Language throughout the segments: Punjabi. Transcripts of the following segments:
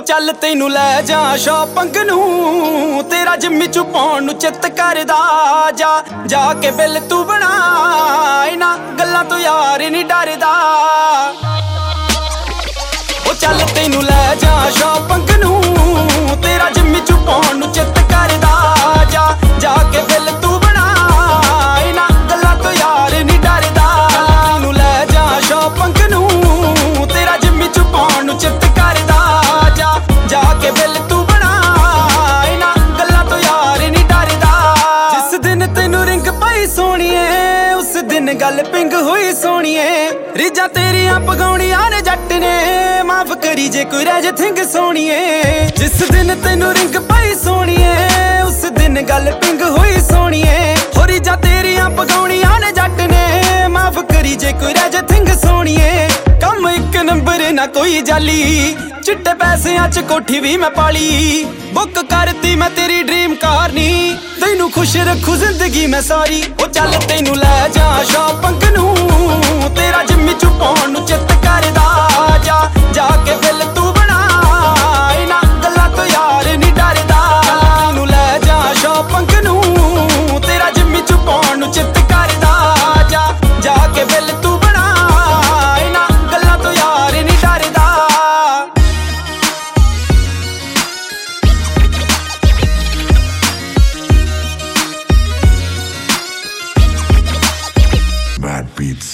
ਚੱਲ ਤੈਨੂੰ ਲੈ ਜਾ ਸ਼ੌਪਿੰਗ ਨੂੰ, ਤੇਰਾ ਜਿੰਮੀ ਚ ਪਾਉਣ ਨੂੰ ਚਿੱਤ ਕਰਦਾ। ਜਾ ਕੇ ਬਿੱਲ ਤੂੰ ਬਣਾ, ਇਹਨਾਂ ਗੱਲਾਂ ਤੋਂ ਯਾਰ ਨਹੀਂ ਡਰਦਾ। ਉਹ ਚੱਲ ਤੈਨੂੰ ਲੈ ਜਾ ਸ਼ੌਪਿੰਗ ਨੂੰ, ਤੇਰਾ ਜਿੰਮੀ ਚ ਪਾਉਣ ਨੂੰ ਚਿੱਤ ਕਰਦਾ। ਜਾ ਕੇ ਬਿੱਲ ਤੂੰ ਬਣਾ, ਇਹਨਾਂ ਗੱਲਾਂ ਤੋਂ ਯਾਰ ਨਹੀਂ ਡਰਦਾ। ਤੈਨੂੰ ਲੈ ਜਾ ਸ਼ੌਪਿੰਗ ਨੂੰ, ਤੇਰਾ ਜਿੰਮੀ ਚ ਪਾਉਣ ਨੂੰ ਚਿੱਤ ਕਰਦਾ। ਜਾ ਕੇ ਬਿੱਲ ਤੂੰ ਬਣਾ, ਇਹਨਾਂ ਗੱਲਾਂ ਤੋਂ ਯਾਰ ਨਹੀਂ ਡਰਦਾ। ਜਿਸ ਦਿਨ ਤੈਨੂੰ ਰਿੰਗ ਪਾਈ ਸੋਹਣੀਏ, ਉਸ ਦਿਨ ਗੱਲ ਪਿੰਗ ਹੋਈ ਸੋਹਣੀਏ। ਰੀਜਾਂ ਤੇਰੀਆਂ ਪਗਾਉਣੀਆਂ ਨੇ ਜੱਟ ਨੇ, ਮਾਫ ਕਰੀ ਜੇ ਕੋਈ ਰਹਿ ਜੇ ਥਿੰਗ ਸੋਹਣੀਏ। ਜਿਸ ਦਿਨ ਤੈਨੂੰ ਰਿੰਗ ਪਾਈ ਸੋਹਣੀਏ, ਉਸ ਦਿਨ ਗੱਲ ਪਿੰਗ ਹੋਈ ਸੋਹਣੀਏ। ਹੋ ਰੀਜਾਂ ਤੇਰੀਆਂ ਪਗਾਉਣੀਆਂ ਨੇ ਜੱਟ ਨੇ, ਮਾਫ ਕਰੀ ਜੇ ਕੋਈ ਰਹਿ ਜੇ ਥਿੰਗ ਸੋਹਣੀਏ। ਕੰਮ ਇੱਕ ਨੰਬਰ ਨਾ ਕੋਈ ਜਾਲੀ, ਚਿੱਟੇ ਪੈਸਿਆਂ ਚ ਕੋਠੀ ਵੀ ਮੈਂ ਪਾਲੀ। ਬੁੱਕ ਕਰਤੀ ਮੈਂ ਤੇਰੀ ਡ੍ਰੀਮ ਕਾਰ ਨੀ, ਤੈਨੂੰ ਖੁਸ਼ ਰੱਖੂ ਜ਼ਿੰਦਗੀ ਮੈਂ ਸਾਰੀ। ਉਹ ਚੱਲ ਤੈਨੂੰ ਲੈ ਜਾ ਸ਼ੌਪਿੰਗ ਨੂੰ, ਤੇਰਾ ਜਿੰਮੀ ਚ ਪਾਉਣ ਨੂੰ ਚਿੱਤ ਕਰਦਾ। ਜਾ ਕੇ ਬਿੱਲ ਤੂੰ ਬਣਾ, ਇਹਨਾਂ ਗੱਲਾਂ ਤੋਂ ਯਾਰ ਨਹੀਂ ਡਰਦਾ। ਤੈਨੂੰ ਲੈ ਜਾ ਸ਼ੌਪਿੰਗ ਨੂੰ, ਤੇਰਾ ਜਿੰਮੀ ਚ ਪਾਉਣ ਨੂੰ ਚਿੱਤ ਕਰਦਾ। ਜਾ ਕੇ ਬਿੱਲ ਤੂੰ ਬਣਾ, ਇਹਨਾਂ ਗੱਲਾਂ ਤੋਂ ਯਾਰ ਨਹੀਂ ਡਰਦਾ। Bad beats.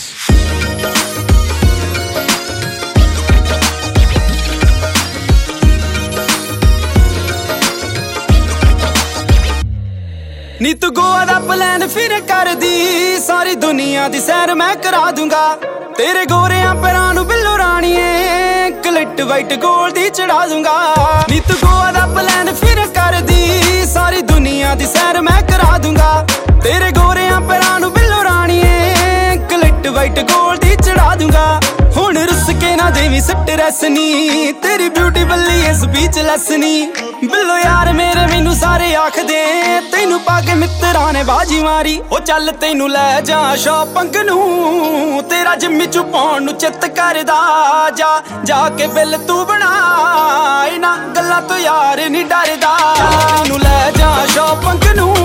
ਨੀ ਤੂੰ ਗੋਆ ਦਾ ਪਲਾਨ ਫਿਰ ਕਰਦੀ, ਸਾਰੀ ਦੁਨੀਆ ਦੀ ਸੈਰ ਮੈਂ ਕਰਾ ਦੂੰਗਾ। ਤੇਰੇ ਗੋਰਿਆਂ ਪੈਰਾਂ ਨੂੰ ਬਿੱਲੋ ਰਾਣੀਏ, ਕਲਿੱਟ ਵਾਈਟ ਗੋਲ ਦੀ ਚੜਾ ਦੂੰਗਾ। ਨੀ ਤੂੰ ਗੋਆ ਦਾ ਪਲਾਨ ਫਿਰ ਕਰਦੀ, ਸਾਰੀ ਦੁਨੀਆ ਦੀ ਸੈਰ ਮੈਂ ਕਰਾ ਦੂੰਗਾ। ਤੇਰੇ ਗੋਰਿਆਂ ਪੈਰਾਂ ਨੂੰ ਬਿੱਲੋ ਰਾਣੀਏ, ਕਲਿੱਟ ਵਾਈਟ ਗੋਲ ਦੀ ਚੜਾ ਦੂੰਗਾ। ਹੁਣ ਰੁੱਸ ਕੇ ਨਾ ਦੇਵੀਂ ਸਟ੍ਰੈਸ ਨੀ, ਤੇਰੀ ਬਿਊਟੀ ਬੱਲੀ ਏ ਸਪੀਚਲੈਸ ਨੀ। ਬਿੱਲੋ ਯਾਰ ਮੇਰੇ ਮੈਨੂੰ ਸਾਰੇ ਆਖਦੇ, ਤੈਨੂੰ ਪਾ ਕੇ ਮਿੱਤਰਾਂ ਨੇ ਬਾਜੀ ਮਾਰੀ। ਉਹ ਚੱਲ ਤੈਨੂੰ ਲੈ ਜਾ ਸ਼ੌਪਿੰਗ ਨੂੰ, ਤੇਰਾ ਜਿੰਮੀ ਚ ਪਾਉਣ ਨੂੰ ਚਿੱਤ ਕਰਦਾ। ਜਾ ਕੇ ਬਿੱਲ ਤੂੰ ਬਣਾ, ਇਹਨਾਂ ਗੱਲਾਂ ਤੋਂ ਯਾਰ ਨਹੀਂ ਡਰਦਾ। ਤੈਨੂੰ ਲੈ ਜਾ ਸ਼ੌਪਿੰਗ ਨੂੰ,